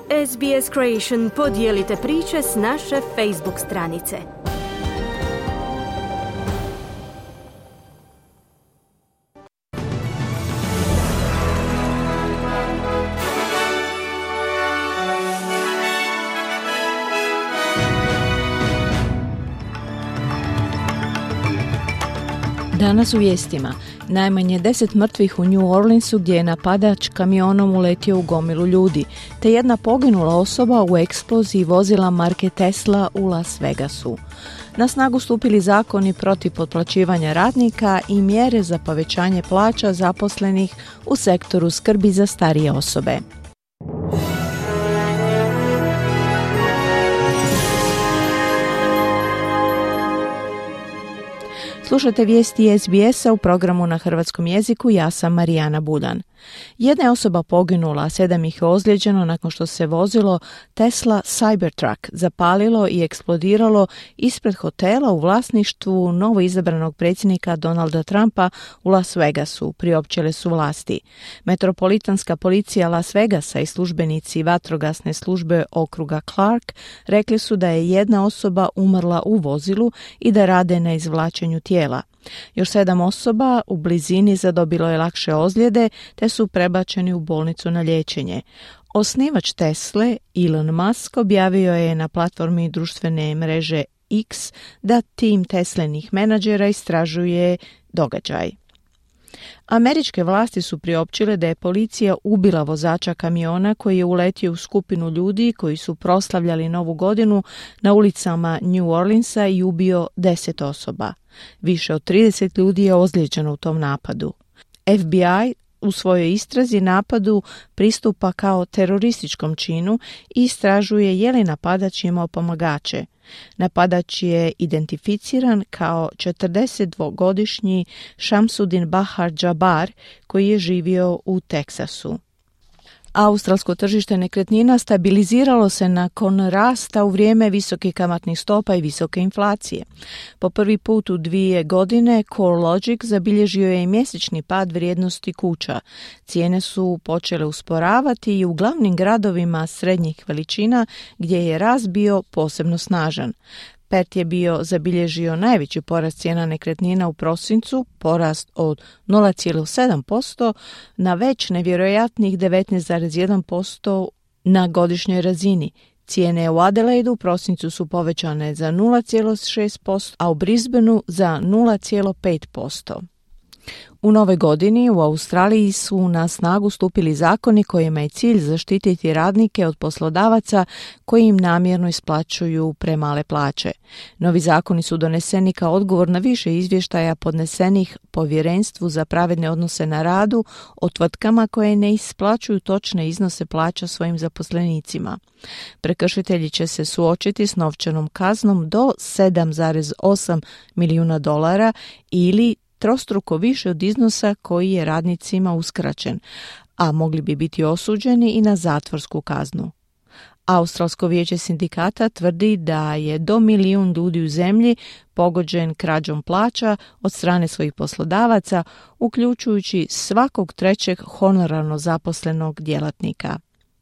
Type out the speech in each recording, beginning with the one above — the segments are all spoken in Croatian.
SBS Creation podijelite priče s naše Facebook stranice. Danas u vijestima. Najmanje 10 mrtvih u New Orleansu gdje je napadač kamionom uletio u gomilu ljudi, te jedna poginula osoba u eksploziji vozila marke Tesla u Las Vegasu. Na snagu stupili zakoni protiv potplaćivanja radnika i mjere za povećanje plaća zaposlenih u sektoru skrbi za starije osobe. Slušate vijesti SBS-a u programu na hrvatskom jeziku, ja sam Marijana Budan. Jedna je osoba poginula, a 7 ih je ozlijeđeno nakon što se vozilo Tesla Cybertruck zapalilo i eksplodiralo ispred hotela u vlasništvu novoizabranog predsjednika Donalda Trumpa u Las Vegasu, priopćile su vlasti. Metropolitanska policija Las Vegasa i službenici vatrogasne službe okruga Clark rekli su da je jedna osoba umrla u vozilu i da rade na izvlačenju tijela. Još 7 osoba u blizini zadobilo je lakše ozljede te su prebačeni u bolnicu na liječenje. Osnivač Tesle, Elon Musk, objavio je na platformi društvene mreže X da tim Teslinih menadžera istražuje događaj. Američke vlasti su priopćile da je policija ubila vozača kamiona koji je uletio u skupinu ljudi koji su proslavljali Novu godinu na ulicama New Orleansa i ubio 10 osoba. Više od 30 ljudi je ozlijeđeno u tom napadu. FBI u svojoj istrazi napadu pristupa kao terorističkom činu i istražuje je li napadač imao pomagače. Napadač je identificiran kao 42-godišnji Shamsuddin Bahar Jabbar koji je živio u Teksasu. Australsko tržište nekretnina stabiliziralo se nakon rasta u vrijeme visokih kamatnih stopa i visoke inflacije. Po prvi put u 2 godine CoreLogic zabilježio je i mjesečni pad vrijednosti kuća. Cijene su počele usporavati i u glavnim gradovima srednjih veličina gdje je rast bio posebno snažan. Perth je zabilježio najveći porast cijena nekretnina u prosincu, porast od 0,7% na već nevjerojatnih 19,1% na godišnjoj razini. Cijene u Adelaidu u prosincu su povećane za 0,6%, a u Brisbaneu za 0,5%. U novoj godini u Australiji su na snagu stupili zakoni kojima je cilj zaštititi radnike od poslodavaca koji im namjerno isplaćuju premale plaće. Novi zakoni su doneseni kao odgovor na više izvještaja podnesenih Povjerenstvu za pravedne odnose na radu o tvrtkama koje ne isplaćuju točne iznose plaća svojim zaposlenicima. Prekršitelji će se suočiti s novčanom kaznom do $7,8 milijuna ili trostruko više od iznosa koji je radnicima uskraćen, a mogli bi biti osuđeni i na zatvorsku kaznu. Australsko vijeće sindikata tvrdi da je do 1 milijun ljudi u zemlji pogođen krađom plaća od strane svojih poslodavaca, uključujući svakog trećeg honorarno zaposlenog djelatnika.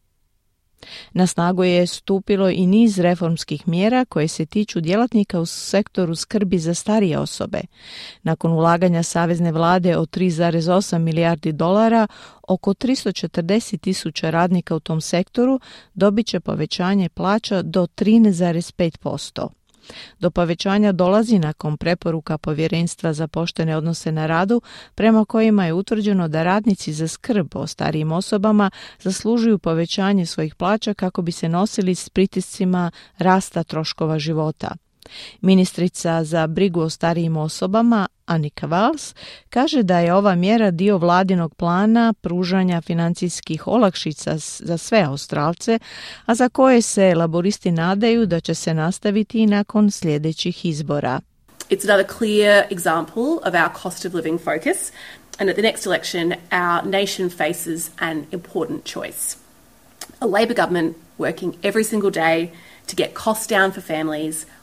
Na snagu je stupilo i niz reformskih mjera koje se tiču djelatnika u sektoru skrbi za starije osobe. Nakon ulaganja savezne vlade od $3,8 milijardi, oko 340,000 radnika u tom sektoru dobit će povećanje plaća do 13,5%. Do povećanja dolazi nakon preporuka Povjerenstva za poštene odnose na radu, prema kojima je utvrđeno da radnici za skrb o starijim osobama zaslužuju povećanje svojih plaća kako bi se nosili s pritiscima rasta troškova života. Ministrica za brigu o starijim osobama, Annika Valls, kaže da je ova mjera dio vladinog plana pružanja financijskih olakšica za sve Australce, a za koje se laboristi nadaju da će se nastaviti i nakon sljedećih izbora. It's another clear example of our cost of living focus, and at the next election our nation faces an important choice. A Labor government working every single day to get costs down for families,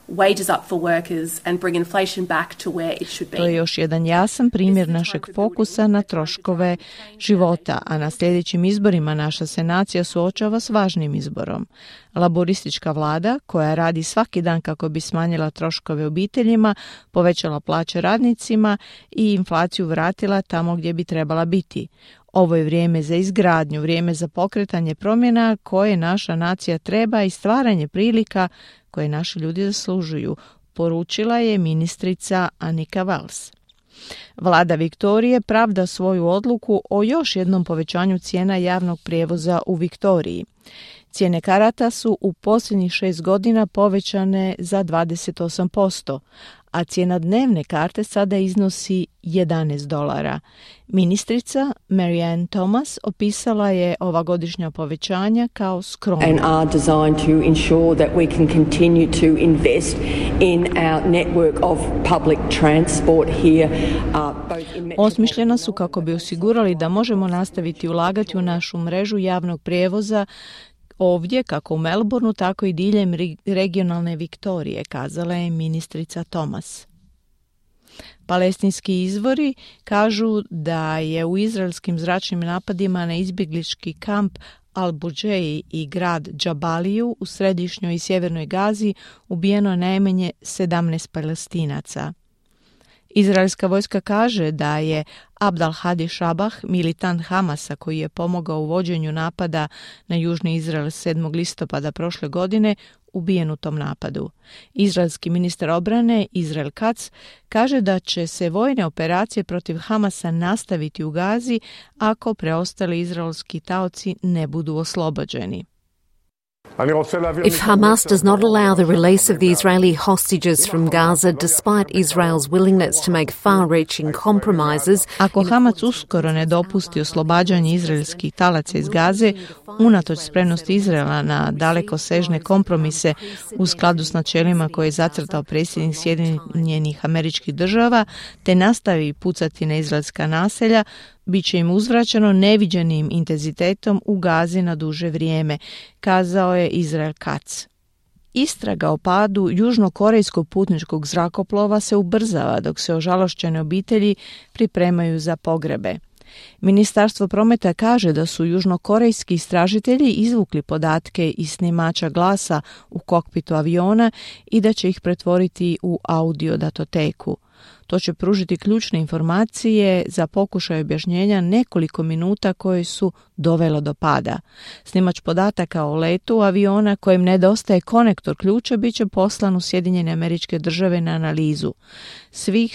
wages up for workers and bring inflation back to where it should be. To je još jedan jasan primjer našeg fokusa na troškove života, a na sljedećim izborima naša se nacija suočava s važnim izborom. Laboristička vlada, koja radi svaki dan kako bi smanjila troškove obiteljima, povećala plaće radnicima i inflaciju vratila tamo gdje bi trebala biti. Ovo je vrijeme za izgradnju, vrijeme za pokretanje promjena koje naša nacija treba i stvaranje prilika koje naši ljudi zaslužuju, poručila je ministrica Annika Wells. Vlada Viktorije pravda svoju odluku o još jednom povećanju cijena javnog prijevoza u Viktoriji. Cijene karata su u posljednjih 6 godina povećane za 28%, a cijena dnevne karte sada iznosi $11. Ministrica Marianne Thomas opisala je ova godišnja povećanja kao skromna. And are designed to ensure that we can continue to invest in our network of public transport here, both in Osmišljena su kako bi osigurali da možemo nastaviti ulagati u našu mrežu javnog prijevoza ovdje, kako u Melbourneu, tako i diljem regionalne Viktorije, kazala je ministrica Thomas. Palestinski izvori kažu da je u izraelskim zračnim napadima na izbjeglički kamp Al-Buđeji i grad Džabaliju u središnjoj i sjevernoj Gazi ubijeno najmanje 17 Palestinaca. Izraelska vojska kaže da je Abdel Hadi Shabah, militant Hamasa koji je pomogao u vođenju napada na južni Izrael 7. listopada prošle godine, ubijen u tom napadu. Izraelski ministar obrane Israel Katz kaže da će se vojne operacije protiv Hamasa nastaviti u Gazi ako preostali izraelski taoci ne budu oslobođeni. If Hamas does not allow the release of the Israeli hostages from Gaza despite Israel's willingness to make far-reaching compromises, ako Hamas uskoro ne dopusti oslobađanje izraelskih talaca iz Gaze, unatoč spremnosti Izraela na dalekosežne kompromise u skladu s načelima koje je zacrtao predsjednik Sjedinjenih Američkih Država, te nastavi pucati na izraelska naselja, bit će im uzvraćeno neviđenim intenzitetom u Gazi na duže vrijeme, kazao je Israel Katz. Istraga o padu južnokorejskog putničkog zrakoplova se ubrzava dok se ožalošćene obitelji pripremaju za pogrebe. Ministarstvo prometa kaže da su južnokorejski istražitelji izvukli podatke iz snimača glasa u kokpitu aviona i da će ih pretvoriti u audio datoteku. To će pružiti ključne informacije za pokušaj objašnjenja nekoliko minuta koje su dovelo do pada. Snimač podataka o letu aviona kojem nedostaje konektor ključa bit će poslan u Sjedinjene Američke Države na analizu. Svih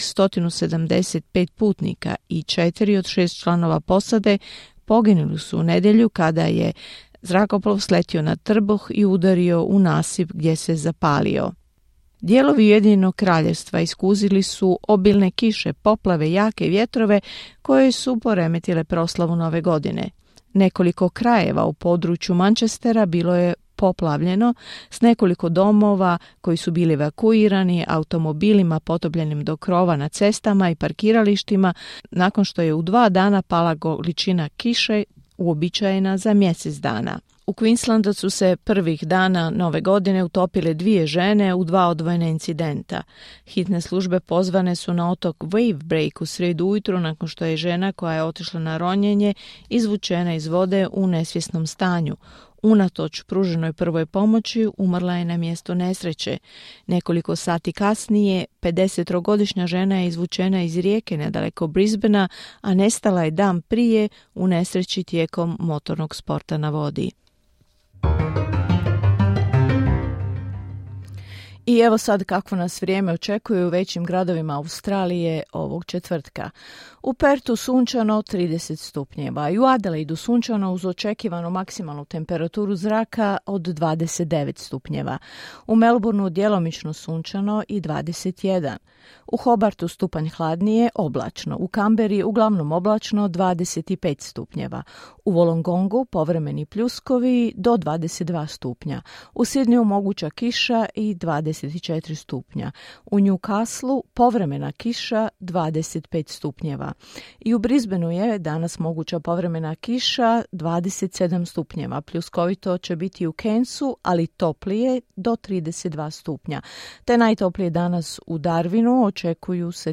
175 putnika i 4 od 6 članova posade poginuli su u nedjelju kada je zrakoplov sletio na trbuh i udario u nasip gdje se zapalio. Dijelovi Ujedinjenog Kraljevstva iskuzili su obilne kiše, poplave, jake vjetrove koje su poremetile proslavu Nove godine. Nekoliko krajeva u području Manchestera bilo je poplavljeno s nekoliko domova koji su bili evakuirani, automobilima potopljenim do krova na cestama i parkiralištima nakon što je u 2 dana pala količina kiše uobičajena za mjesec dana. U Queenslandu su se prvih dana Nove godine utopile 2 žene u 2 odvojena incidenta. Hitne službe pozvane su na otok Wave Break u srijedu ujutro nakon što je žena koja je otišla na ronjenje izvučena iz vode u nesvjesnom stanju. Unatoč pruženoj prvoj pomoći umrla je na mjestu nesreće. Nekoliko sati kasnije 53-godišnja žena je izvučena iz rijeke nedaleko Brisbanea, a nestala je dan prije u nesreći tijekom motornog sporta na vodi. I evo sad kako nas vrijeme očekuje u većim gradovima Australije ovog četvrtka. U Pertu sunčano 30 stupnjeva i u Adelaidu sunčano uz očekivanu maksimalnu temperaturu zraka od 29 stupnjeva. U Melbourneu djelomično sunčano i 21. U Hobartu stupanj hladnije, oblačno. U Kamberi uglavnom oblačno 25 stupnjeva. U Wollongongu povremeni pljuskovi do 22 stupnja. U Sidneyu moguća kiša i 20 24 stupnja. U Newcastleu povremena kiša 25 stupnjeva. I u Brisbaneu je danas moguća povremena kiša 27 stupnjeva. Pljuskovito će biti u Cairnsu, ali toplije do 32 stupnja. Te najtoplije danas u Darwinu očekuje se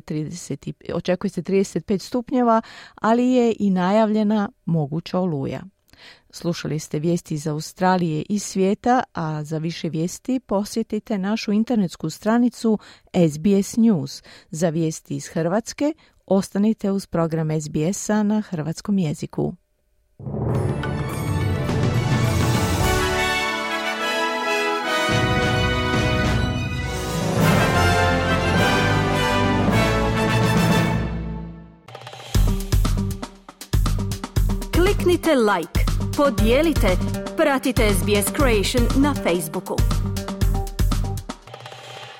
35 stupnjeva, ali je i najavljena moguća oluja. Slušali ste vijesti iz Australije i svijeta, a za više vijesti posjetite našu internetsku stranicu SBS News. Za vijesti iz Hrvatske ostanite uz program SBS-a na hrvatskom jeziku. Kliknite like, podijelite, pratite SBS Creation na Facebooku.